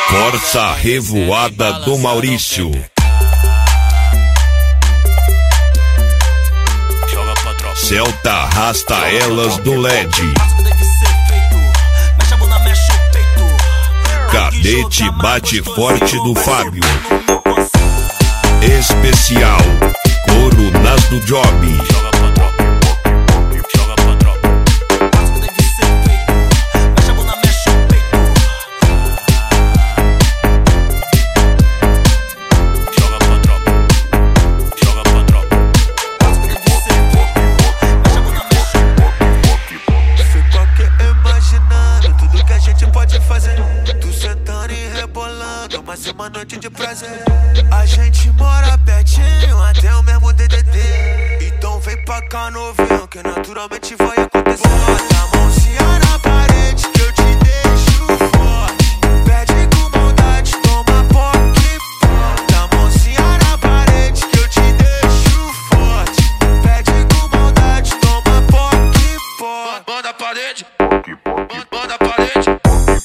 Força Revoada do Maurício. Celta arrasta elas do LED. Cadete bate forte do Fábio. Especial Coronas do Job. Mas é uma noite de prazer. A gente mora pertinho, até o mesmo DDD. Então vem pra cá novinho, que naturalmente vai acontecer. Bota a mãozinha na parede, que eu te deixo forte. Pede com maldade, toma poque. Bota a mãozinha na parede, que eu te deixo forte. Pede com maldade, toma poque. Bota a parede, bota a parede.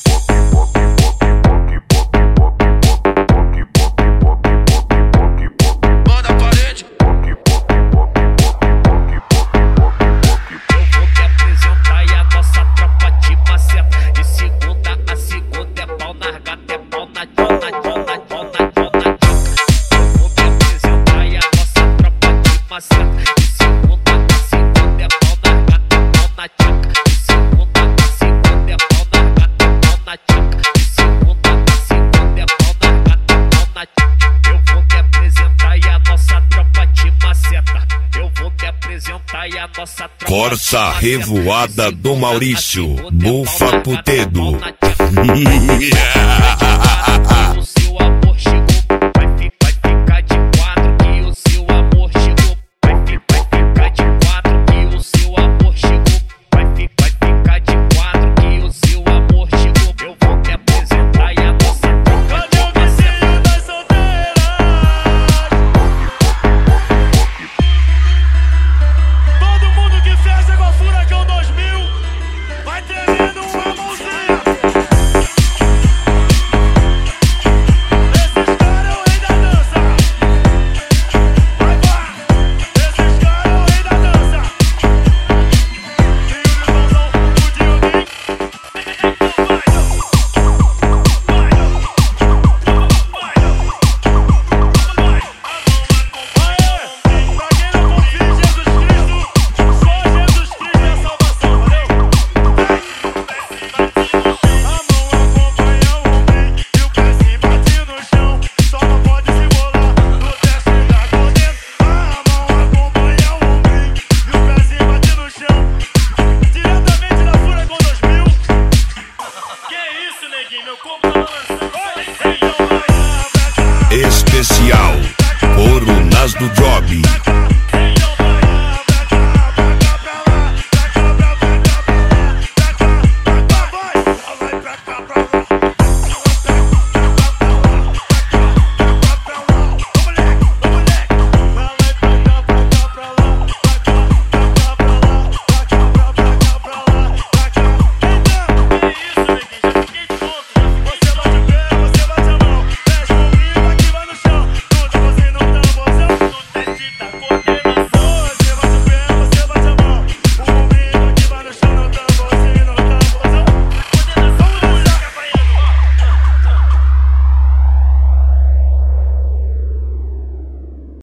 Força Revoada do Maurício. Bufa Putedo.